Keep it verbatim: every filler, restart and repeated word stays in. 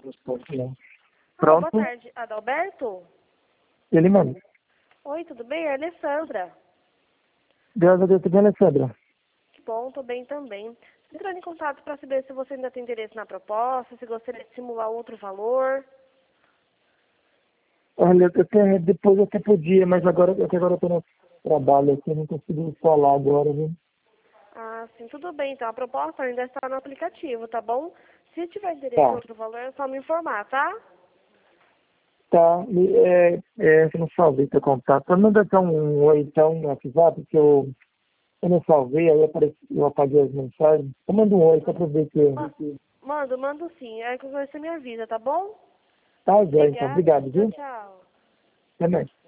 Não. Alô, Pronto? boa tarde. Adalberto? Ele manda. Oi, tudo bem? É a Alessandra. Graças a Deus, tudo bem, Alessandra? Que bom, tô bem também. Entrando em contato para saber se você ainda tem interesse na proposta, se gostaria de simular outro valor. Olha, eu até, depois eu até podia, mas agora, até agora eu tô no trabalho aqui, eu não consigo falar agora, viu? Ah, sim, tudo bem. Então, a proposta ainda está no aplicativo, tá bom? Se tiver interesse em Tá, outro valor, é só me informar, tá? tá. Me- É, é, eu não salvei teu contato. Pode mandar então um oi então no WhatsApp, que eu, eu não salvei, aí apareci, eu apaguei as mensagens. Eu mando um oi só pra ver Ma- que... Mando, mando sim. É que você me avisa, tá bom? Tá, Zé, então. Obrigada. Obrigado, Tchau, viu? tchau. Até mais.